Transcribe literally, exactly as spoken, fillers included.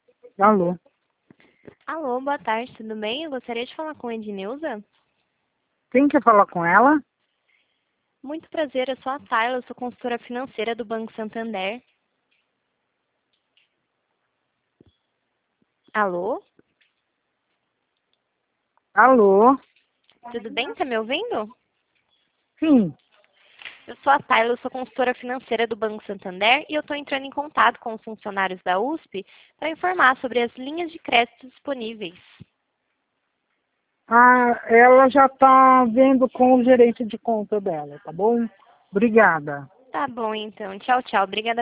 Alô? Alô, boa tarde, tudo bem? Eu gostaria de falar com a Edneuza. Quem quer falar com ela? Muito prazer, eu sou a Tayla, eu sou consultora financeira do Banco Santander. Alô? Alô? Tudo bem? Tá me ouvindo? Sim. Eu sou a Tayla, eu sou consultora financeira do Banco Santander e eu estou entrando em contato com os funcionários da U S P para informar sobre as linhas de crédito disponíveis. Ah, ela já está vendo com o gerente de conta dela, tá bom? Obrigada. Tá bom, então. Tchau, tchau. Obrigada